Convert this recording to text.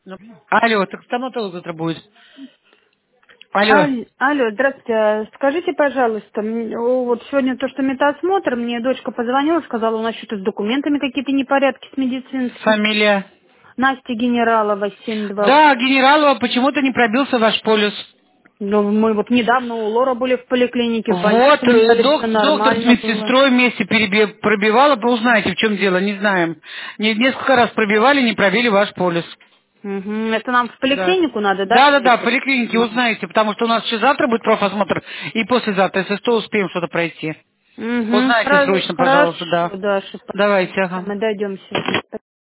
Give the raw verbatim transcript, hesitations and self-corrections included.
Ну, алло, так стоматолог завтра будет. Алло. Аль- Алло, здравствуйте. А Скажите, пожалуйста, м, о, вот сегодня то, что медосмотр, мне дочка позвонила, сказала, у нас что-то с документами какие-то непорядки с медицинскими. Фамилия. Настя Генералова, семь два. Да, генералова почему-то не пробился ваш полюс. Ну, мы вот недавно у Лора были в поликлинике, в больнице, Вот, мне э, сказали, все док- доктор с нормально было. медсестрой вместе переби- пробивала, вы узнаете, в чем дело, не знаем. Не- Несколько раз пробивали, не пробили ваш полюс. Мгм. Это нам в Да. поликлинику надо, да, Да, да, да, в ехать? поликлинике Мгм. узнаете, потому что у нас еще завтра будет профосмотр и послезавтра, если что, успеем что-то пройти. Угу. Узнайте срочно, пожалуйста, Хорошо, да. Даша. Давайте, ага. Мы дойдем сегодня.